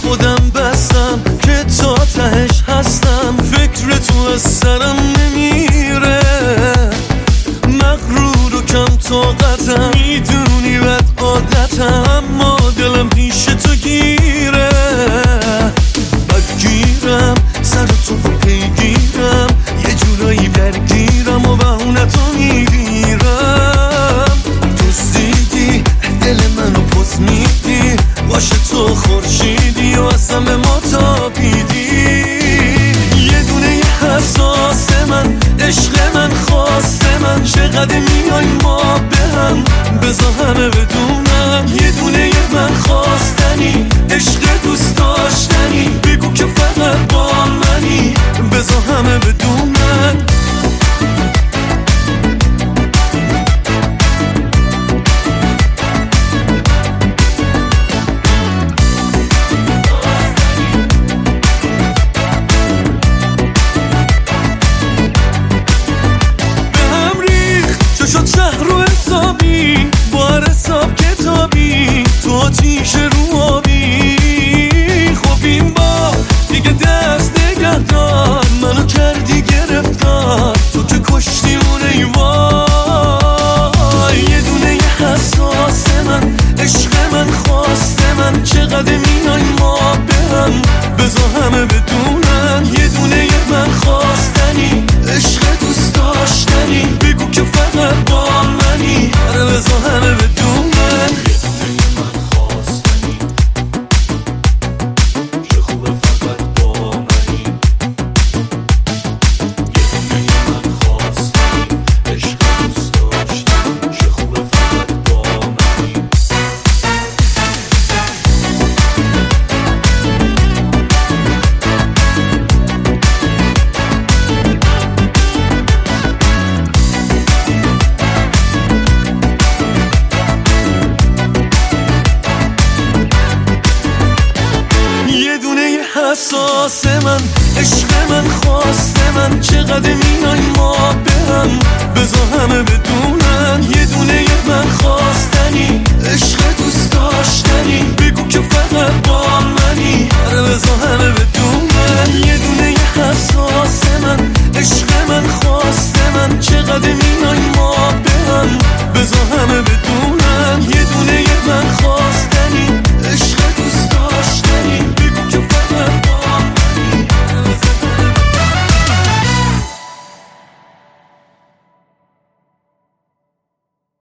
خودم بستم که تا تهش هستم، فکر تو از سرم نمیره، مغرور و کم طاقتم، میدونی بد عادتم، اما دلم پیش تو گیره، بدگیرم سر تو پیگیرم، یه جورایی درگیرم و بهونتو میگیرم، دوستیدی دل منو پس میدی، باشه تو خورشیدی و اصلا به ما تابیدی، یه دونه یه حساس من، عشق من، خواست من، چقدر میای ما به هم، بذار همه بدونن، یه دونه یه من خواستنی، عشق دوست داشتنی، بگو که فقط با منی، بذار همه بدونن. شد شهر رو حسابی، بار حساب کتابی، تو آتیش رو آبی، خب این با دیگه دست نگهدار، منو کردی گرفتار، تو که کشتی اون ایوای، یه دونه یه حساس من، عشق من، خواست من، چقدر میای ما به هم، بذار همه بدونن، یه دونه یه من خواستنی، عشق دوست داشتنی، بگو که فقط با منی، آره بذار همه بدونن. حساس من، عشق من، خواست من، چقدر میای ما به هم، بذار همه بدونن، یه دونه یه من خواستنی، عشق دوست داشتنی، بگو که فقط با منی، آره بذار همه بدونن، یه دونه یه حساس من، عشق من، خواست من، چقدر میای ما به هم، بذار همه بدونن، یه دونه یه من